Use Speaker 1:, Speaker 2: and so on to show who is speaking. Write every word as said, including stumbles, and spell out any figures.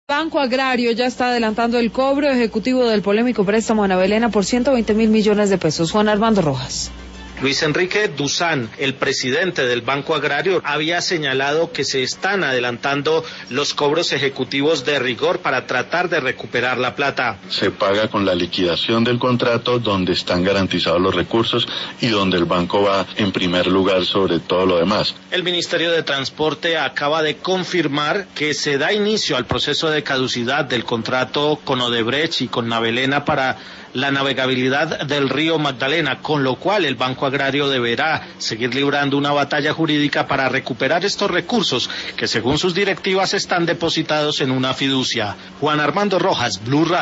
Speaker 1: Banco Agrario ya está adelantando el cobro ejecutivo del polémico préstamo a Navelena por ciento veinte mil millones de pesos. Juan Armando Rojas.
Speaker 2: Luis Enrique Duzán, el presidente del Banco Agrario, había señalado que se están adelantando los cobros ejecutivos de rigor para tratar de recuperar la plata.
Speaker 3: Se paga con la liquidación del contrato, donde están garantizados los recursos y donde el banco va en primer lugar sobre todo lo demás.
Speaker 2: El Ministerio de Transporte acaba de confirmar que se da inicio al proceso de caducidad del contrato con Odebrecht y con Navelena para la navegabilidad del río Magdalena, con lo cual el Banco Agrario deberá seguir librando una batalla jurídica para recuperar estos recursos que según sus directivas están depositados en una fiducia. Juan Armando Rojas, Blue Radio.